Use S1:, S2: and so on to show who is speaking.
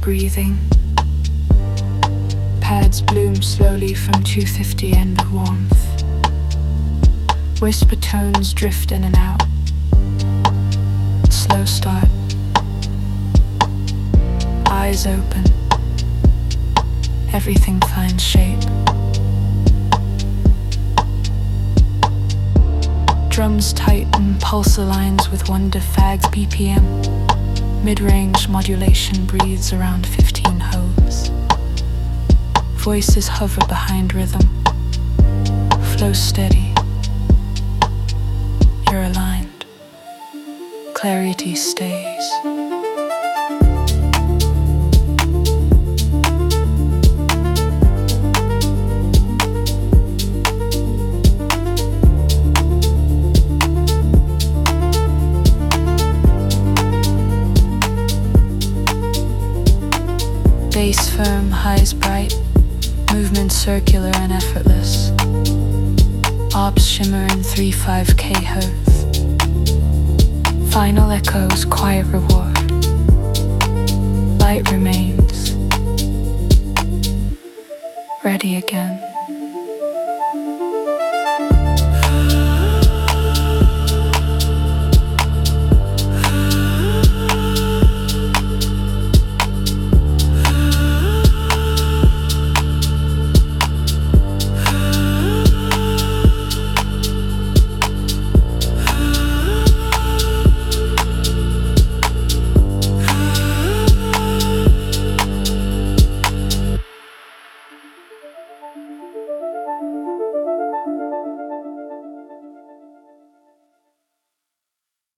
S1: breathing. Pads bloom slowly from 250 end warmth. Whisper tones drift in and out. Slow start. Eyes open. Everything finds shape. Drums tighten, pulse aligns with one defag's BPM. Mid-range modulation breathes around 15 Hz. Voices hover behind rhythm. Flow steady. You're aligned. Clarity stays. Bass firm, highs bright, movement circular and effortless. Ops shimmer in 3.5 kHz. Final echoes, quiet reward. Light remains. Ready again.